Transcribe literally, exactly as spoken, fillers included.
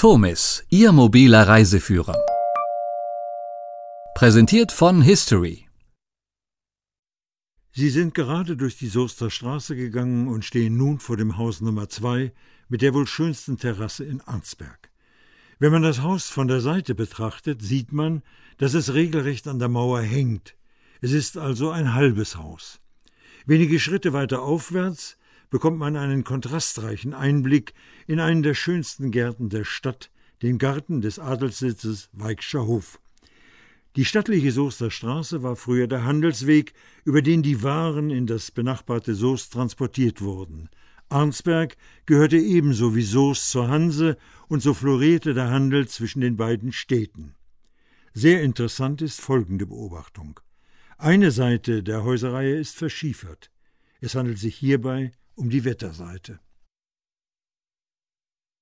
Tomis, Ihr mobiler Reiseführer. Präsentiert von History. Sie sind gerade durch die Soester Straße gegangen und stehen nun vor dem Haus Nummer zwei mit der wohl schönsten Terrasse in Arnsberg. Wenn man das Haus von der Seite betrachtet, sieht man, dass es regelrecht an der Mauer hängt. Es ist also ein halbes Haus. Wenige Schritte weiter aufwärts bekommt man einen kontrastreichen Einblick in einen der schönsten Gärten der Stadt, den Garten des Adelssitzes Weichscher Hof. Die stattliche Soester Straße war früher der Handelsweg, über den die Waren in das benachbarte Soest transportiert wurden. Arnsberg gehörte ebenso wie Soest zur Hanse, und so florierte der Handel zwischen den beiden Städten. Sehr interessant ist folgende Beobachtung. Eine Seite der Häuserreihe ist verschiefert. Es handelt sich hierbei um die Wetterseite.